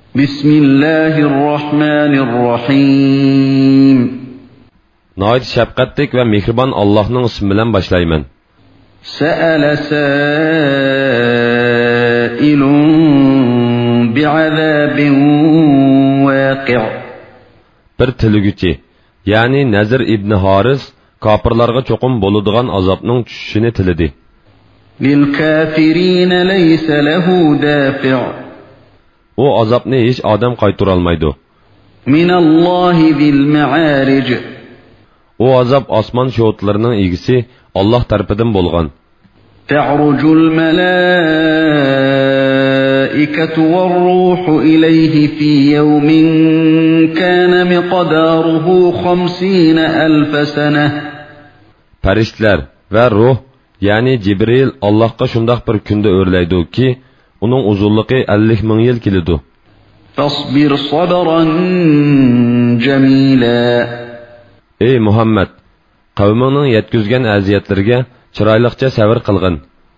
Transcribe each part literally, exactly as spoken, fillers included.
Bismillahirrahmanirrahim. Nəhayət şəfqətlik və mehriban Allah'ın ismi bilan başlayman. Sa'ala sa'ilun bi'azabin waqi'. Bir tilügüçi, yani Nazir ibn Haris, kafirlarga çoqum boludigan azabning tushishini tilidi. Lil kafirin laysa lahu dafi'. O azabni hech odam qaytara olmaydi. Minallohi zil ma'arij. O azab osmon sho'tlarining egisi Alloh tarafidan bo'lgan. Ta'rujul malaikatu war-ruhu ilayhi fi yawmin kana miqdaruhu xamsina alf sanah. Farishtalar va ruh, yani Jibril Allohga shundoq bir kunda o'rlaydi ki, uning uzunligi ellik ming yil keladi. Fasbir sabran jamila. Ey Muhammad, qavmingning yetkizgan aziyatlarga chiroyliqcha sabr qilgin.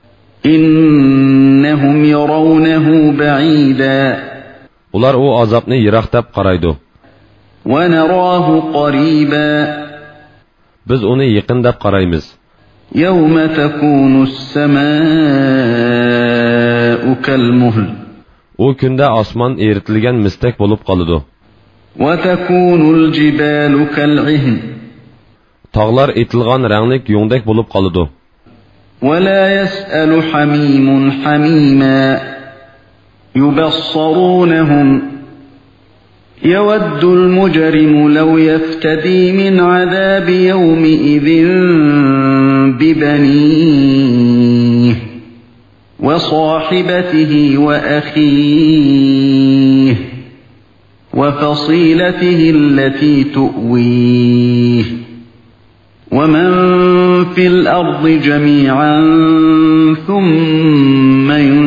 Innahum yarawnahu ba'ida. Ular o azobni yiroq deb qaraydi. Wa narahu qariba. Biz uni yaqin deb qaraymiz. Yawma takunu as-samaa'u kal-muhl. O kunda osmon eritilgan mistak bo'lib qoladi. Wa takunu al-jibalu kal-'ihn. Tog'lar etilgan ranglik yo'ngdak bo'lib qoladi. Wa la yas'alu hamimun hamima. Yubassarunhum. يود المجرم لو يفتدي من عذاب يومئذ ببنيه وصاحبته وأخيه وفصيلته التي تؤويه ومن في الأرض جميعا ثم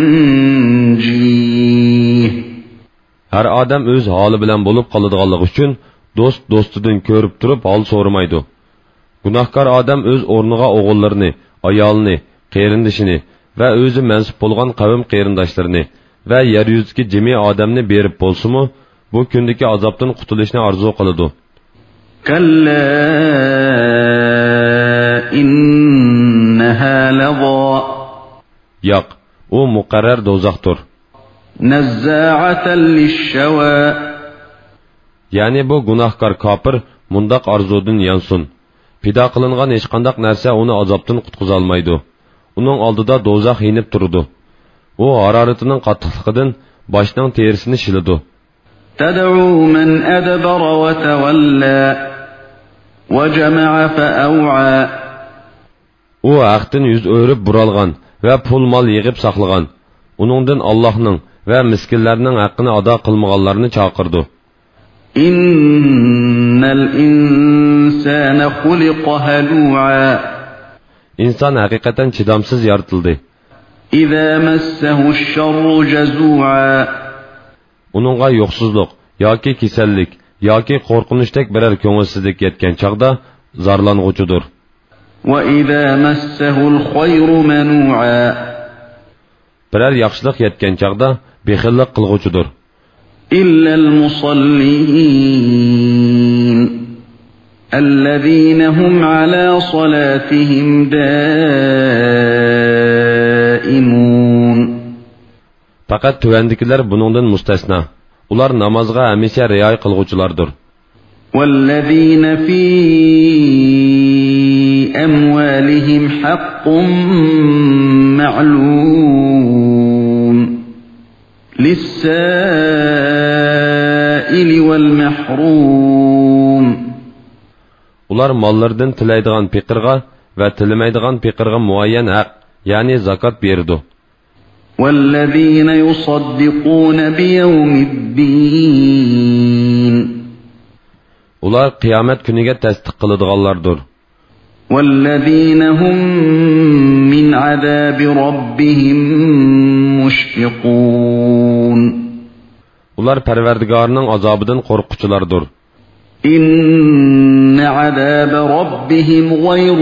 ينجيه. Her adam öz hali bilen bulup kalıdığanlık için dost dostudan körüp durup hal sormaydı. Günahkar adam öz ornuğa oğullarını, ayalını, qeyrindişini ve özü mensup bolgan kavim qeyrindaşlarını ve yeryüzüdeki cemi adamını berip bolsumu, bu kündeki azaptan kutuluşunu arzu kılıdı. Kalla inneha lada. Yak, o muqarrar dozaktır. Nazza'atan lish-shawa. Yani bu günahkar kafir mundaq arzudun yansın. Pida qılınğan hech qandaq narsa onu azapdan qutquza almaydı. Onun aldıda dozaq yenib turdu. O hararatining qattiqligidan boshning terisini shilidi. Tad'u man adbara wa tawalla wa jama'a fa'aw'a. O haqdan yuz o'rib buralgan va pul mol yig'ib saqlagan. Uningdan Allohning ve miskinlerinin hakkını ada kılmağanlarını çağırdı. İnnel insane khuliqa halu'a. İnsan hakikaten çidamsız yaratıldı. İza massahu şerru jazu'a. Onunğa yoksuzluk, yoki kesellik, yoki korkunuştek birer köngülsizlik yetken çağda zarlanğucudur. Ve iza massahu'l khayru manu'a. Birer yaxşılık yetken çağda bexillik qılğucudur. İlla'l musallin ellezîne hum alâ salâtihim dâimûn. Fakat tüvendikiler bunundan müstesna. Ular namazga hamisha riyoya qılğuculardır. Vellezîne fî emvâlihim haqqun ma'lûm. Lis-sâili vel mahrum. Ular mallardan tilaydigan piqirga ve tilamaydigan piqirga muayyan haq, yani zakat berdi. وَالَّذِينَ يُصَدِّقُونَ بِيَوْمِ الدِّينِ. Ular qiyomat kuniga tasdiq qiladiganlardir. وَالَّذِينَ هُمْ مِنْ عَذَابِ رَبِّهِمْ مُشْفِقُونَ. Ular Parvardigorning azobidan qo'rquvchilardir. إِنَّ عَذَابَ رَبِّهِمْ غَيْرُ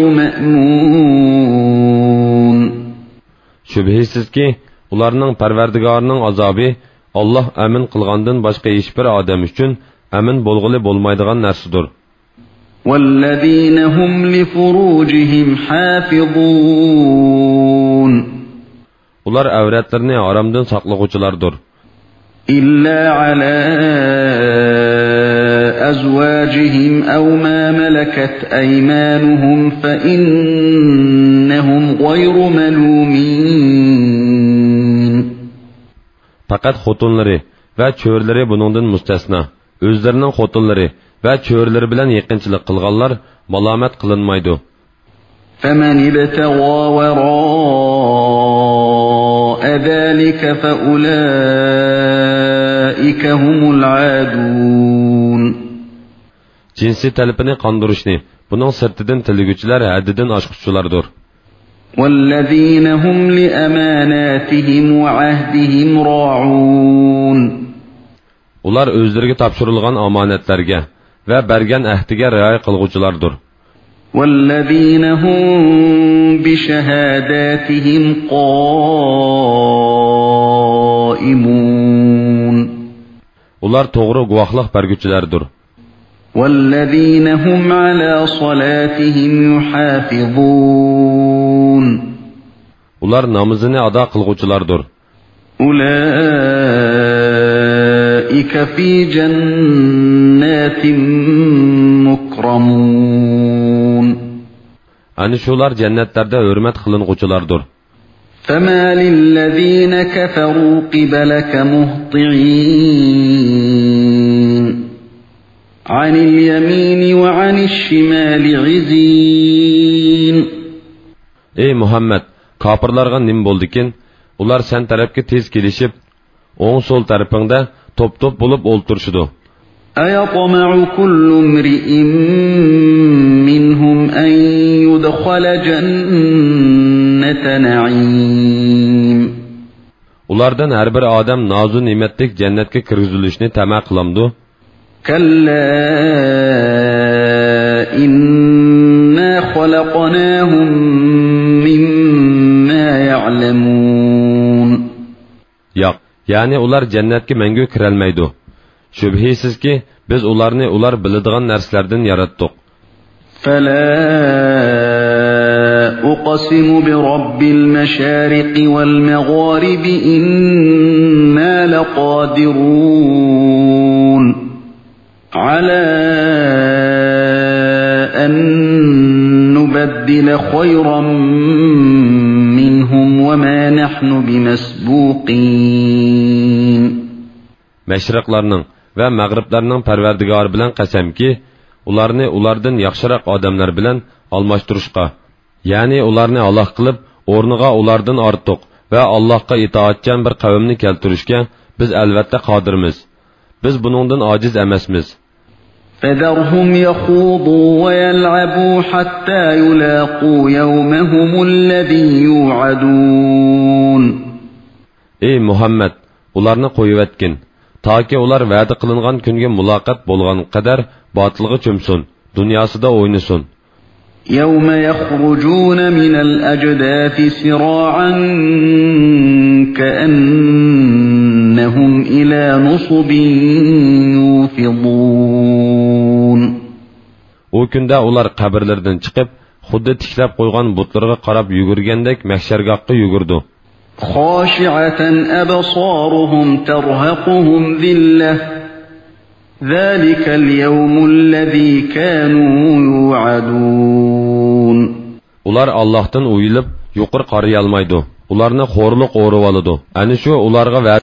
مَأْمُونٍ. Şübhəsiz ki, ularning Parvardigorning azobi Allah əmin qılğandan başqa heç bir adam üçün əmin bolğılı bolmaydigan narsadır. وَالَّذِينَ هُمْ لِفُرُوجِهِمْ حَافِظُونَ Ular avratlarını haramdan saqlagıcılardır. إِلَّا عَلَى أَزْوَاجِهِمْ أَوْ مَا مَلَكَتْ أَيْمَانُهُمْ فَإِنَّهُمْ غَيْرُ مَلُومِينَ Faqat xotunları və çörləri bunundan müstəsna. Özlərinin xotunları və çörləri bilan yaqinçilik qılğanlar malamat qılınmaydı. فَمَنِ ابْتَغَى وَرَاءَ ذَلِكَ فَأُولَئِكَ هُمُ الْعَادُونَ Cinsi tələbini qandırışını, bunun sırtıdan tilgüçülər həddidən aşqıçılardır. وَالَّذِينَ هُمْ لِأَمَانَاتِهِمْ وَعَهْدِهِمْ رَاعُونَ Ular özlərə tapşırılğan amanətlərə və bərgən əhdiga riayə qılğıcılardır. وَالَّذِينَ هُمْ بِشَهَادَاتِهِمْ قَائِمُونَ Ular doğru guvaqlıq bərgüçülərdir. وَالَّذِينَ هُمْ عَلَى صَلَاتِهِمْ يُحَافِظُونَ Ular namazını ada qılğıcılardır. أُولَئِكَ فِي جَنَّاتٍ مُكْرَمُونَ Ani şular cənnətlərdə hörmət qılınğıcılardır. فَمَا لِلَّذِينَ كَفَرُوا قِبَلَكَ مُهْطِعِينَ عَنِ الْيَمِينِ وَعَنِ الشِّمَالِ عِزِينَ Ey Muhammed, kafirlarga nim boldikin, ular sen tarafga tez kelishib, o'ng sol tarafingda top-top bo'lib o'ltirishdi. أَيَطْمَعُ كُلُّ امْرِئٍ مِّنْهُمْ أَن يُدْخَلَ جَنَّةَ نَعِيمٍ Ulardan her bir adam nazu nimetlik cennetke kirgizilishni tama qilamdi. كَلَّا إِنَّا خَلَقْنَاهُمْ مِمَّا يَعْلَمُونَ Yo'q, ya'ni ular cennetke mengü kirolmaydi. Şübhisiz ki biz ularni ular biladigan narsalardan yaratdik. فَلَا أُقْسِمُ بِرَبِّ الْمَشَارِقِ وَالْمَغَارِبِ إِنَّا لَقَادِرُونَ عَلَى أَن نُبَدِّلَ خَيْرًا مِّنْهُمْ وَمَا نَحْنُ بِمَسْبُوقِينَ Məşriqlarning və məğriblərinin pərverdigarı bilan qasamki, ularni ulardan yaxshiroq odamlar bilan almashtirishqa, ya'ni ularni halok qilib, o'rniga ulardan ortiq va Allohga itoatchan bir qavmni keltirishga biz albatta qodirmiz. Biz buningdan ojiz emasmiz. فَذَرْهُمْ يَخُوضُوا وَيَلْعَبُوا حَتَّى يُلَاقُوا يَوْمَهُمُ الَّذِي يُوعَدُونَ Ey Muhammed, ularni qo'yivetkin. Taki ular va'da qilingan kunga muloqot bo'lgan qadar botilga cho'msin, dunyosida o'ynasin. يَوْمَ يَخْرُجُونَ مِنَ الْأَجْدَاثِ سِرَاعًا كَأَنَّهُمْ إِلَى نُصُبٍ يُوفِضُونَ O kunda ular qabrlardan chiqib, xuddi tiklab qo'ygan butlarga qarab yugurgandek mahshargohga yugurdi. خاشعة أبصارهم ترهقهم ذلة ذلك اليوم الذي كانوا يوعدون Ular Allah'tan uyulup yuqur qarayalmaydı. Ularni xo'rliq o'rib oladi. Ani shu ularga